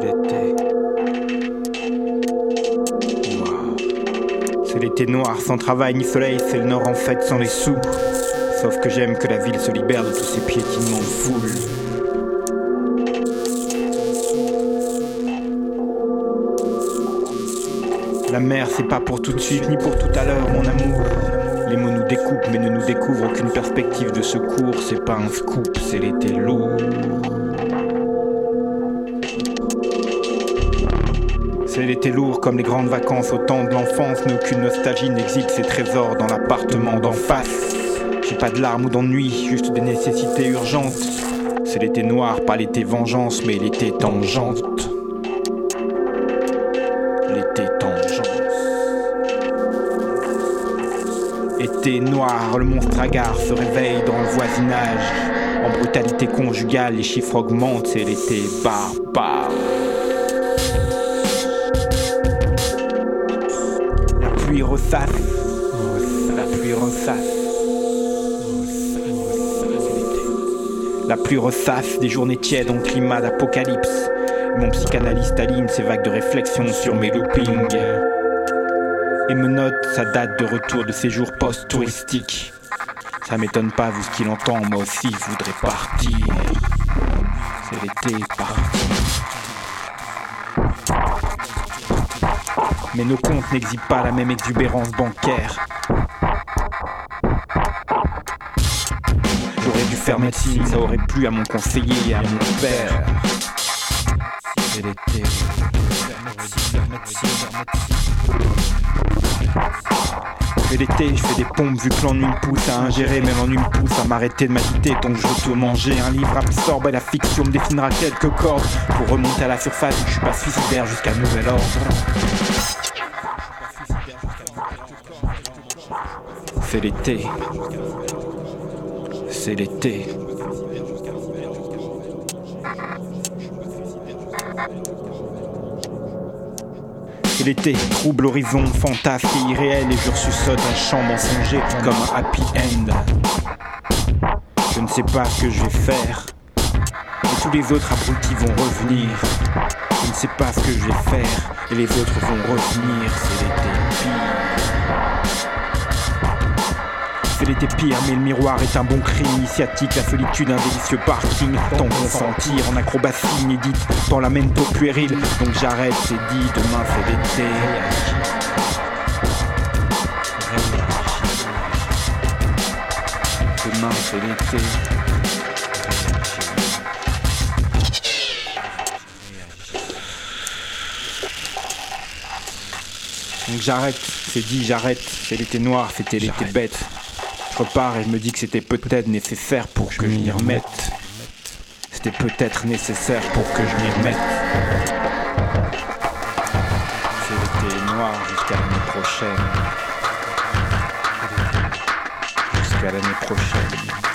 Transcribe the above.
l'été. Noir. C'est l'été noir, sans travail ni soleil, c'est le nord en fait sans les sous. Sauf que j'aime que la ville se libère de tous ces piétinements de foule. La mer c'est pas pour tout de suite ni pour tout à l'heure mon amour. Les mots nous découpent mais ne nous découvrent aucune perspective de secours. C'est pas un scoop, c'est l'été lourd. C'est l'été lourd comme les grandes vacances au temps de l'enfance. Mais aucune nostalgie n'existe ces trésors dans l'appartement d'en face. J'ai pas de larmes ou d'ennui, juste des nécessités urgentes. C'est l'été noir, pas l'été vengeance, mais l'été tangente. L'été tangence. Été noir, le monstre hagard se réveille dans le voisinage. En brutalité conjugale, les chiffres augmentent, c'est l'été barbare. La pluie ressasse, la pluie ressasse. La pluie ressasse, des journées tièdes en climat d'apocalypse. Mon psychanalyste aligne ses vagues de réflexion sur mes loopings. Et me note sa date de retour de séjour post-touristique. Ça m'étonne pas vu ce qu'il entend, moi aussi je voudrais partir. C'est l'été parti. Mais nos comptes n'exhibent pas la même exubérance bancaire. J'aurais dû faire médecine, ça aurait plu à mon conseiller et à mon père. C'est l'été. C'est l'été, je fais des pompes vu que l'ennui me pousse à ingérer, mais l'ennui me pousse à m'arrêter de m'agiter, donc je retourne manger. Un livre absorbe et la fiction me dessinera quelques cordes pour remonter à la surface. Je suis pas suicidaire jusqu'à nouvel ordre. C'est l'été. C'est l'été. C'est l'été, trouble l'horizon, fantasque et irréel, et je ressuscite un chant mensonger comme un happy end. Je ne sais pas ce que je vais faire, et tous les autres abrutis vont revenir. Je ne sais pas ce que je vais faire, et les autres vont revenir. C'est l'été pire. C'est l'été pire, mais le miroir est un bon crime initiatique. La solitude, un délicieux parking. Tant consentir en acrobatie inédite dans la mento puérile. Donc j'arrête, c'est dit, demain c'est l'été. Demain c'est l'été. Donc j'arrête, c'est dit, j'arrête. C'est l'été noir, c'était l'été bête. Je repars et je me dis que c'était peut-être nécessaire pour que je m'y remette. C'était peut-être nécessaire pour que je m'y remette. C'est l'été noir jusqu'à l'année prochaine. Jusqu'à l'année prochaine.